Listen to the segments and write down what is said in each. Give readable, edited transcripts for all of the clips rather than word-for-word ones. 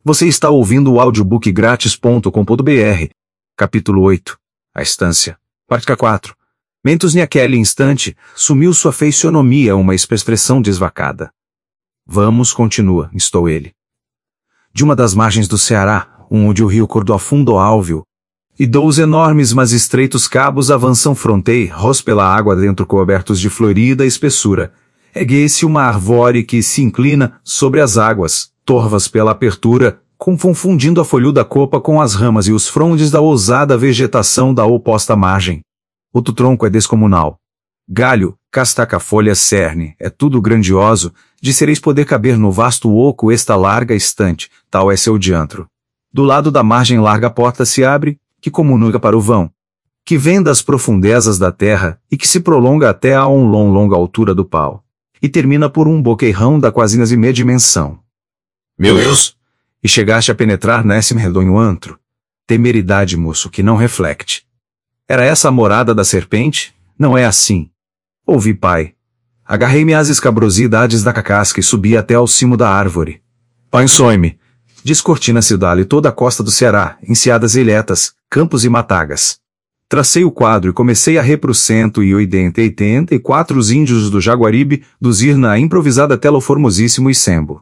Você está ouvindo o audiobook grátis.com.br. Capítulo 8. A Estância. Parte 4. Mentos naquele instante, sumiu sua fisionomia uma expressão desvacada. Vamos, continua, instou ele. De uma das margens do Ceará, onde o rio cortou a fundo álveo, e 12 enormes mas estreitos cabos avançam fronteiros pela água dentro cobertos de florida espessura, ergue-se uma árvore que se inclina sobre as águas, torvas pela abertura, confundindo a folhuda copa com as ramas e os frondes da ousada vegetação da oposta margem. O tronco é descomunal. Galho, castaca, folha, cerne, é tudo grandioso, de sereis poder caber no vasto oco esta larga estante, tal é seu diâmetro. Do lado da margem larga porta se abre, que comunica para o vão, que vem das profundezas da terra e que se prolonga até a longa altura do pau, e termina por um boqueirão da quasinhas dimensão. Meu Deus! E chegaste a penetrar nesse redonho antro. Temeridade, moço, que não reflete. Era essa a morada da serpente? Não é assim. Ouvi, pai. Agarrei-me às escabrosidades da casca e subi até ao cimo da árvore. Pensou-me. Descortina-se dali toda a costa do Ceará, enseadas ilhetas, campos e matagas. Tracei o quadro e comecei a repro 184 os índios do Jaguaribe, duzir na improvisada tela o formosíssimo Icembo.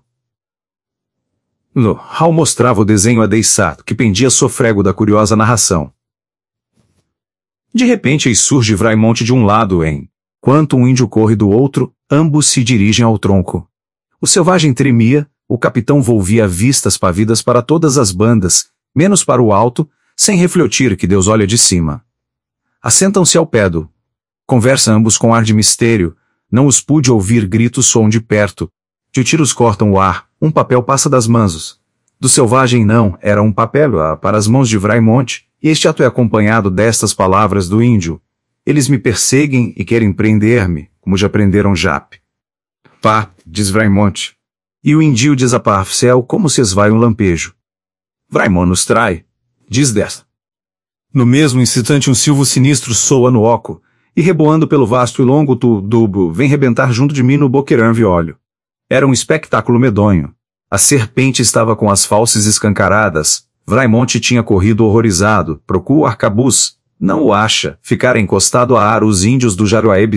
Hal mostrava o desenho adeiçado, que pendia sofrego da curiosa narração. De repente aí surge Vraimonte de um lado enquanto um índio corre do outro, ambos se dirigem ao tronco. O selvagem tremia, o capitão volvia vistas pavidas para todas as bandas, menos para o alto, sem refletir que Deus olha de cima. Assentam-se ao pé do. Conversa ambos com ar de mistério, não os pude ouvir gritos som de perto. De tiros cortam o ar, um papel passa das mãos. Do selvagem não, era um papel para as mãos de Vraimonte, e este ato é acompanhado destas palavras do índio. Eles me perseguem e querem prender-me, como já prenderam Jape. Pá, diz Vraimonte. E o índio desaparece como se esvai um lampejo. Vraimonte nos trai, diz desta. No mesmo instante um silvo sinistro soa no oco, e reboando pelo vasto e longo tubo vem rebentar junto de mim no boqueirão violho. Era um espetáculo medonho. A serpente estava com as fauces escancaradas. Vraimonte tinha corrido horrorizado, procura o arcabuz, não o acha, ficara encostado a ar os índios do Jaguaribe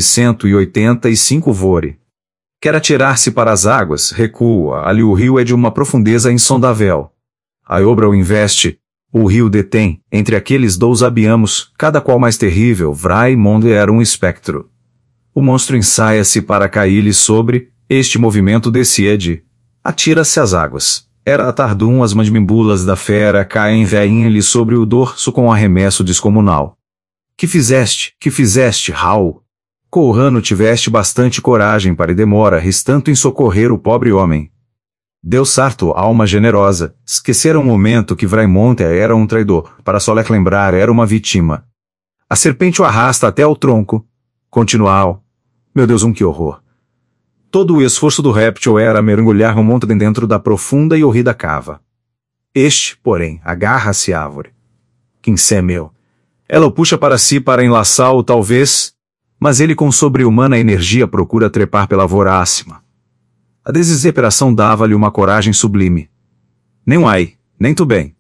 185 vore. Quer atirar-se para as águas, recua, ali o rio é de uma profundeza insondável. A obra o investe, o rio detém, entre aqueles 2 abiamos, cada qual mais terrível, Vraimonte era um espectro. O monstro ensaia-se para cair-lhe sobre. Este movimento decide. Atira-se às águas. Era a tardum as mandíbulas da fera caem veinha-lhe sobre o dorso com arremesso descomunal. Que fizeste, Hal? Corrano tiveste bastante coragem para e demora tanto em socorrer o pobre homem. Deus sarto, alma generosa, esquecera um momento que Vraimonte era um traidor, para só lembrar era uma vítima. A serpente o arrasta até ao tronco. Continua. Meu Deus, que horror. Todo o esforço do réptil era mergulhar um monte dentro da profunda e horrida cava. Este, porém, agarra-se à árvore. Quincé meu. Ela o puxa para si para enlaçá-lo talvez, mas ele com sobre-humana energia procura trepar pela vorácima. A desesperação dava-lhe uma coragem sublime. Nem ai, nem tu bem.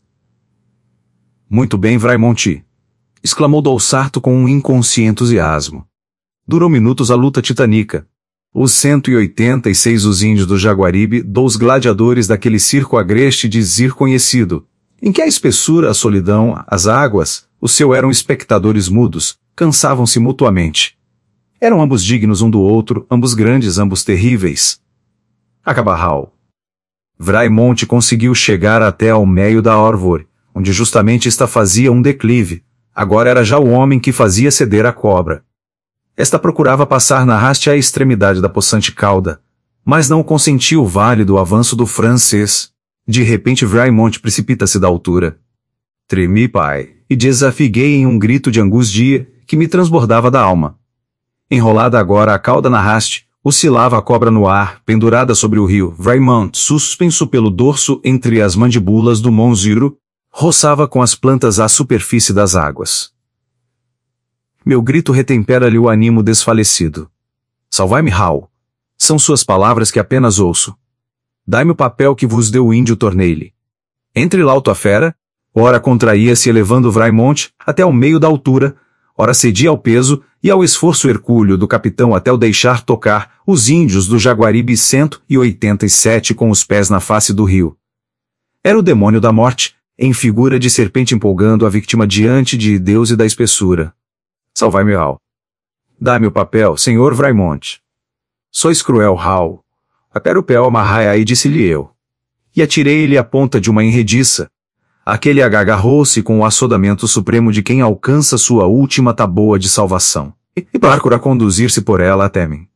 Muito bem, Vraimonte, exclamou Dolçarto com um inconsciente entusiasmo. Durou minutos a luta titânica. Os 186 os índios do Jaguaribe, 2 gladiadores daquele circo agreste de Zir conhecido, em que a espessura, a solidão, as águas, o céu eram espectadores mudos, cansavam-se mutuamente. Eram ambos dignos um do outro, ambos grandes, ambos terríveis. Acabarral. Vraimonte conseguiu chegar até ao meio da árvore, onde justamente fazia um declive. Agora era já o homem que fazia ceder a cobra. Esta procurava passar na haste à extremidade da possante cauda, mas não consentiu o válido avanço do francês. De repente Vraimonte precipita-se da altura. Tremi, pai, e desafiguei em um grito de angústia que me transbordava da alma. Enrolada agora a cauda na haste, oscilava a cobra no ar, pendurada sobre o rio. Vraimonte, suspenso pelo dorso entre as mandíbulas do monziro, roçava com as plantas a superfície das águas. Meu grito retempera-lhe o ânimo desfalecido. Salvai-me, Hal. São suas palavras que apenas ouço. Dai-me o papel que vos deu o índio, tornei-lhe. Entre lauto a fera, ora contraía-se elevando Vraimonte até ao meio da altura, ora cedia ao peso e ao esforço hercúleo do capitão até o deixar tocar os índios do Jaguaribe 187 com os pés na face do rio. Era o demônio da morte, em figura de serpente empolgando a vítima diante de Deus e da espessura. Salvai-me, Hal. Dá-me o papel, senhor Vraimonte. Sois cruel, Hal. Apera o pé amarrai aí, disse-lhe eu. E atirei-lhe a ponta de uma enrediça. Aquele agarrou-se com o assodamento supremo de quem alcança sua última taboa de salvação, e procura conduzir-se por ela até mim.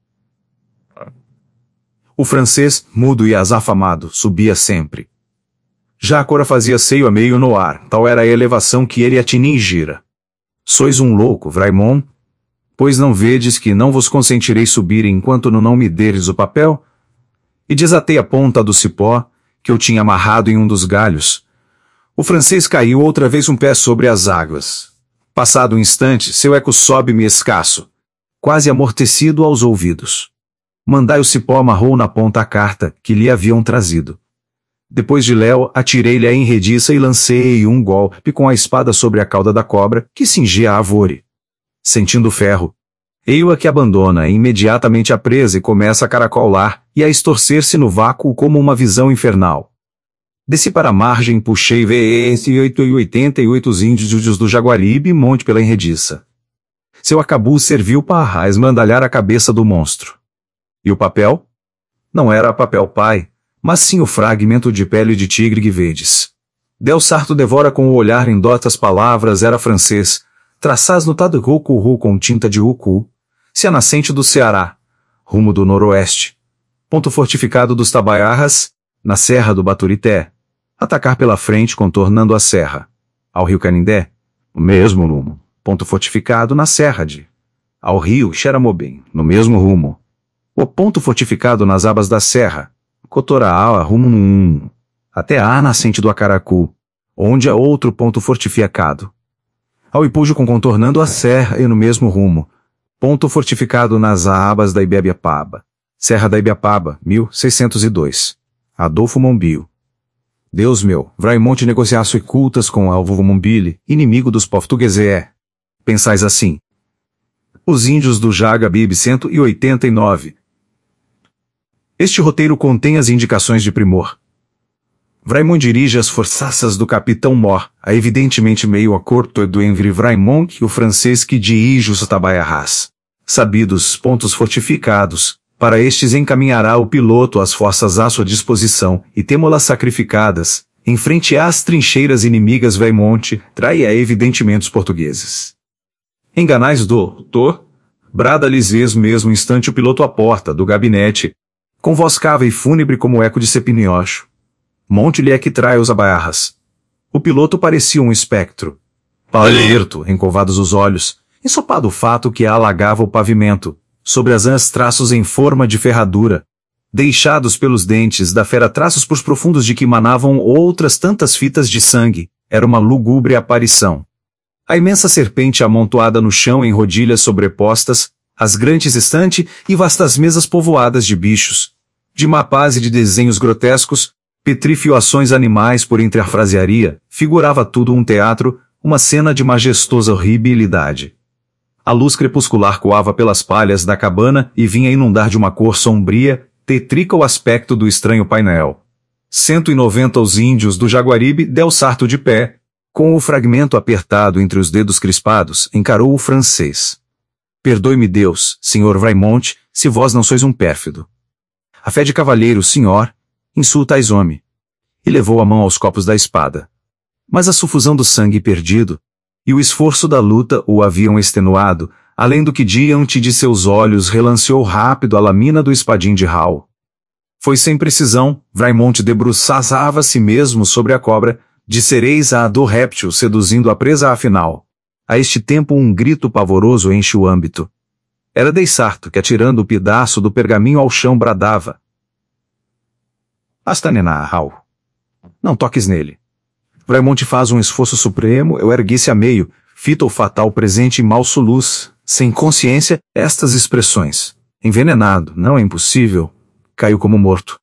O francês, mudo e azafamado, subia sempre. Já a cora fazia seio a meio no ar, tal era a elevação que ele atingira. Sois um louco, Vraimont? Pois não vedes que não vos consentirei subir enquanto não me deres o papel? E desatei a ponta do cipó, que eu tinha amarrado em um dos galhos. O francês caiu outra vez um pé sobre as águas. Passado um instante, seu eco sobe-me escasso, quase amortecido aos ouvidos. Mandai o cipó amarrou na ponta a carta que lhe haviam trazido. Depois de Léo, atirei-lhe a enrediça e lancei um golpe com a espada sobre a cauda da cobra, que cingia a árvore. Sentindo o ferro, ei-o a que abandona imediatamente a presa e começa a caracolar e a estorcer-se no vácuo como uma visão infernal. Desci para a margem, puxei V88 os índios do Jaguaribe e monte pela enrediça. Seu acabuz serviu para esmandalhar a cabeça do monstro. E o papel? Não era papel pai, mas sim o fragmento de pele de tigre que vedes. Del Sarto devora com o olhar em dotas palavras era francês, traçás no Tadrucu com tinta de ucu, se a nascente do Ceará, rumo do noroeste, ponto fortificado dos Tabaiarras, na serra do Baturité, atacar pela frente contornando a serra, ao rio Canindé, o mesmo rumo, ponto fortificado na serra de, ao rio Xeramobim, no mesmo rumo, o ponto fortificado nas abas da serra, Cotoraal, rumo até a nascente do Acaracu, onde há outro ponto fortificado. Ao Ipujo com contornando a serra e no mesmo rumo, ponto fortificado nas abas da Ibiapaba, Serra da Ibiapaba, 1602. Adolfo Mombio. Deus meu, Vraimonte negociaço e cultas com Alvo Mombile, inimigo dos portugueses. Pensais assim. Os índios do Jaguaribe 189. Este roteiro contém as indicações de primor. Vraimont dirige as forçaças do capitão Mor, a evidentemente meio a corto do Henri Vraimont e o francês que dirige os Tabaiarras. Sabidos pontos fortificados, para estes encaminhará o piloto as forças à sua disposição e temo-las sacrificadas, em frente às trincheiras inimigas Vraimonte, traia evidentemente os portugueses. Enganais, doutor? Brada-lhes mesmo instante o piloto à porta do gabinete, com voz cava e fúnebre como eco de Cepiniocho. Monte-lhe é que trai os abaiarras. O piloto parecia um espectro. Palherto, encovados os olhos, ensopado o fato que alagava o pavimento, sobre as ãs traços em forma de ferradura, deixados pelos dentes da fera traços por profundos de que emanavam outras tantas fitas de sangue, era uma lúgubre aparição. A imensa serpente amontoada no chão em rodilhas sobrepostas, as grandes estantes e vastas mesas povoadas de bichos, de mapas e de desenhos grotescos, petrifioações animais por entre a frasearia, figurava tudo um teatro, uma cena de majestosa horribilidade. A luz crepuscular coava pelas palhas da cabana e vinha inundar de uma cor sombria, tétrica o aspecto do estranho painel. 190 os índios do Jaguaribe Del Sarto de pé, com o fragmento apertado entre os dedos crispados, encarou o francês. Perdoe-me Deus, senhor Vraimonte, se vós não sois um pérfido. A fé de cavalheiro, senhor, insultais homem. E levou a mão aos copos da espada. Mas a sufusão do sangue perdido, e o esforço da luta o haviam extenuado, além do que diante de seus olhos relanceou rápido a lâmina do espadim de Hal. Foi sem precisão, Vraimonte debruçava a si mesmo sobre a cobra, de cereis do réptil seduzindo a presa afinal. A este tempo um grito pavoroso enche o âmbito. Era Del Sarto que atirando o pedaço do pergaminho ao chão bradava. Astanena, Hal. Não toques nele. Vraimonte faz um esforço supremo, eu ergui-se a meio, fita o fatal presente e mal soluz, sem consciência, estas expressões. Envenenado, não é impossível. Caiu como morto.